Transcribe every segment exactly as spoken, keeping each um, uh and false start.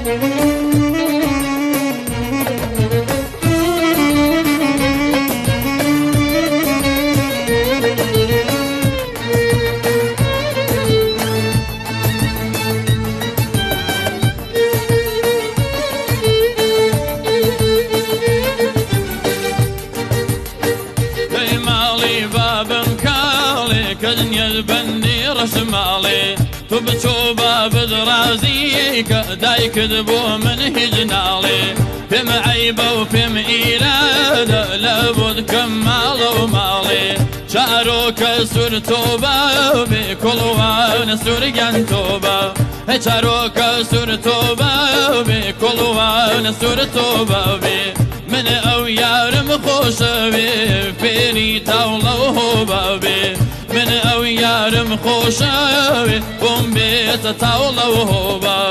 كدنيا البندي رسمالي تبتو باب درازيك دايك دبو من هجنالي فم عيبه وفم إيراد لابد كمال ومالي شعروك سور توبة بكل وان سور جنتوبة شعروك سور توبة بكل وان سور توبة من أو يارم خوش بي فيني تاولة وهوبة بي من أو يارم خوش بي بوم بيت تاولة وهوبة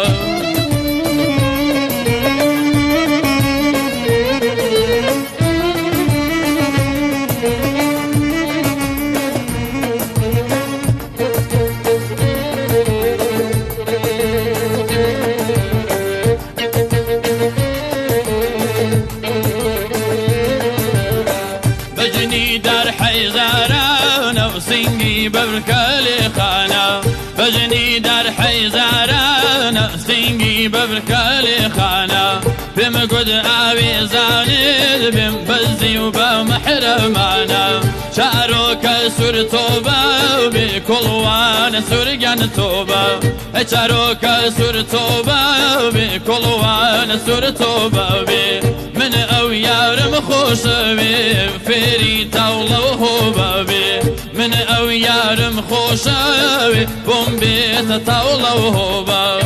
بجني دار حيزاران وسنجي ببركالي خانة بجني دار حيزاران وسنجي ببركالي خانة بم قد آبي زاند بم بزي وبمحرمانا شعروك سور توبة بكل وان سور جن توبة شعروك سور توبة بكل وان سور توبة من أو يارم خوش بي فيري تاولة وهوبة بي من أو يارم خوش بي بوم بيت تاولة وهوبة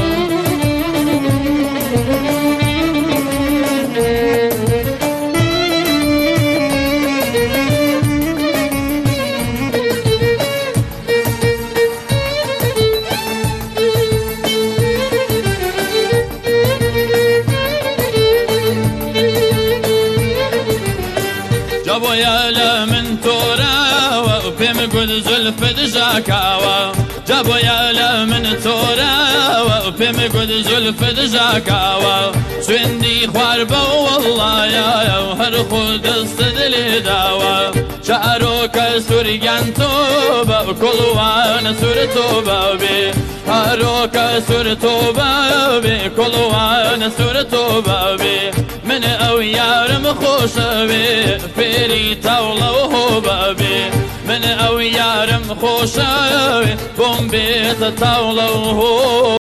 جابوا يالا من تورا وفيم قد زلف دجاكاوا جابوا يالا من تورا وفيم قد زلف دجاكاوا سويندي خواربا والله يا وهر خود الصدلي داوا شعروك سوريان توبا وكل وان سور توبا بي هاروك سور توبا بي كل وان سور توبا بي من أو يارم خوش بي فيري تاولة وهوبة بي من أو يارم خوش بي بوم بيت تاولة وهوبة